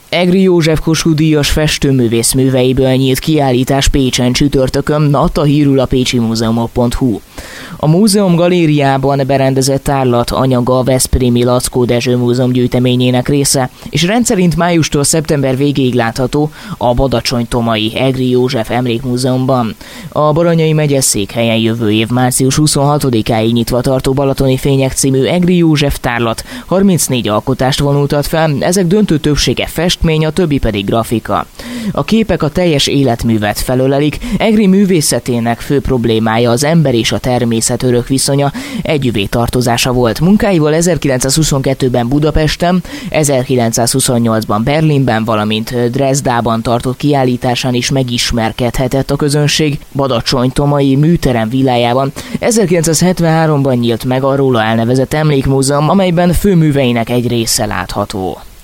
Egri József Kossuth-díjas festőművész műveiből nyílt kiállítás Pécsen csütörtökön, adta hírül a pécsimúzeumok.hu. A múzeum galériában berendezett tárlat anyaga a Veszprémi Laczkó Dezső Múzeum gyűjteményének része, és rendszerint májustól szeptember végéig látható a Badacsony-Tomai Egri József Emlékmúzeumban. A Baranyai megyeszékhelyen jövő év március 26-áig nyitva tartó Balatoni Fények című Egri József tárlat 34 alkotást vonultat fel, ezek döntő többsége festmény, a többi pedig grafika. A képek a teljes életművet felölelik, Egri művészetének fő problémája az ember és a természet örök viszonya, együvé tartozása volt. Munkáival 1922-ben Budapesten, 1928-ban Berlinben, valamint Dresdában tartott kiállításán is megismerkedhetett a közönség. Badacsony-Tomai műterem villájában 1973-ban nyílt meg a róla elnevezett emlékmúzeum, amelyben főműveinek egy része látható.